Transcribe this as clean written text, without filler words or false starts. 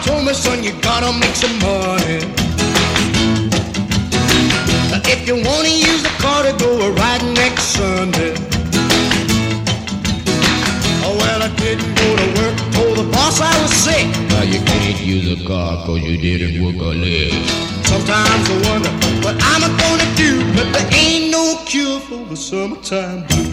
told me, son, you gotta make some money. If you wanna use the car to go a ride next Sunday. Oh, well, I didn't go to work, told the boss I was sick. Now you can't use a car cause you didn't work a leg. Sometimes I wonder what I'm gonna do, but there ain't no cure for the summertime blues.